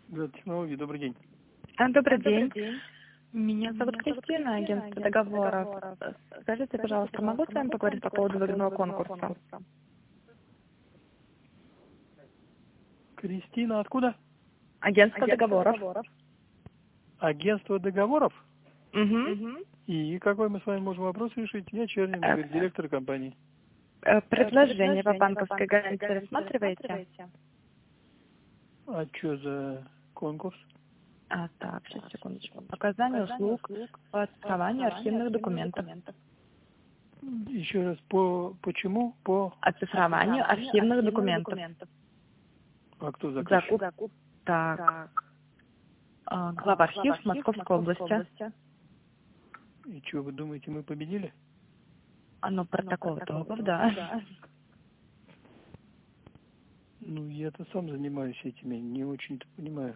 Да, технологии, добрый день. Добрый день. Меня зовут Кристина, агентство договоров. Скажите, пожалуйста, могу с вами поговорить по поводу выгодного конкурса? Кристина, откуда? Агентство договоров. Агентство договоров? Угу. И какой мы с вами можем вопрос решить? Я Чернин, Игорь, директор компании. Предложение по банковской гарантии рассматриваете? А что за конкурс? Так, сейчас, секундочку. Оказание услуг по оцифрованию архивных документов. Еще раз, почему? Оцифрованию архивных документов. А кто заказчик? Так. Глава архив Московской области. И что, вы думаете, мы победили? Протокол договор, да. Ну, я-то сам занимаюсь этими, не очень-то понимаю.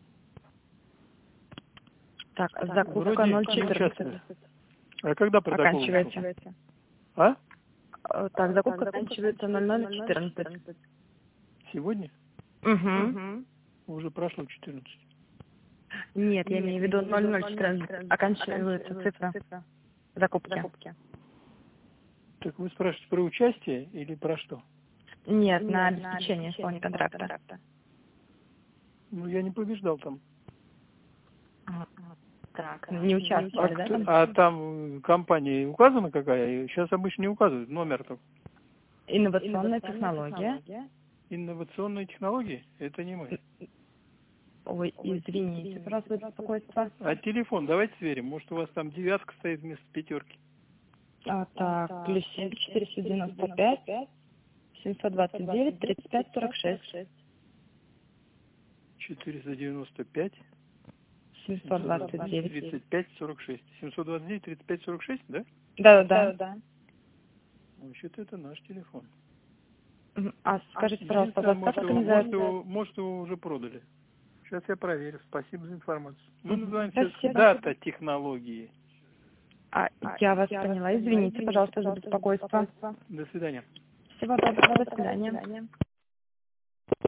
Так, закупка Вроде 0,14. А когда протокол вышел? Оканчивается. А? Так, закупка заканчивается 00:14. Сегодня? Угу. Уже прошло 14. Нет, я имею в виду 00:14. Оканчивается цифра закупки. Так вы спрашиваете про участие или про что? Нет, на обеспечение исполнения контракта. Ну, я не побеждал там. Так, не участвовали, да? Там? А там компания указана какая? Сейчас обычно не указывают, номер только. Инновационная технология. Инновационные технологии? Это не мы. Ой, извините, пожалуйста, беспокойство. А телефон давайте сверим. Может, у вас там 9 стоит вместо 5. Так, +7 495 729 35 46. 495 729 35 46. 729 35 46, да? Да. Вообще-то это наш телефон. Скажите, пожалуйста, вас как это называется? Может, его уже продали. Сейчас я проверю. Спасибо за информацию. Мы называемся Спасибо. Дата технологии. Я вас поняла. Извините, пожалуйста, за беспокойство. До свидания. Всего доброго. До свидания.